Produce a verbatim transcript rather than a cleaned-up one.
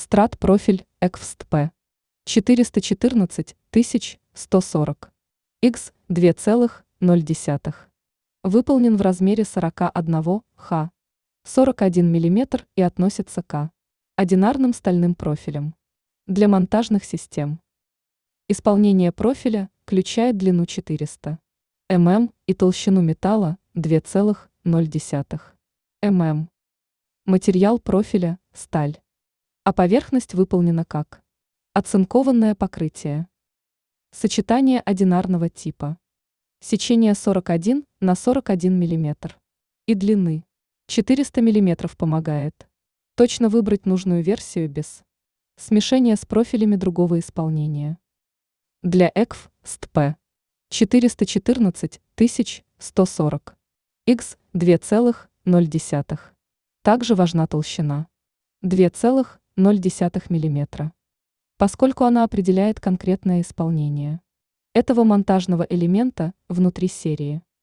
Страт-профиль ЭКФСТ-П четыреста четырнадцать тысяч сто сорок икс два целых ноль десятых. Выполнен в размере сорок один ха сорок один миллиметр и относится к одинарным стальным профилям. Для монтажных систем. Исполнение профиля включает длину четыреста миллиметров и толщину металла два целых ноль десятых мм. Материал профиля – сталь. А поверхность выполнена как оцинкованное покрытие. Сочетание одинарного типа. Сечение сорок один на сорок один миллиметр. И длины четыреста миллиметров помогает точно выбрать нужную версию без смешения с профилями другого исполнения. Для ЭКФСТ-П четыреста четырнадцать тысяч сто сорок икс два целых ноль десятых. Также важна толщина два целых ноль десятых миллиметра, поскольку она определяет конкретное исполнение этого монтажного элемента внутри серии.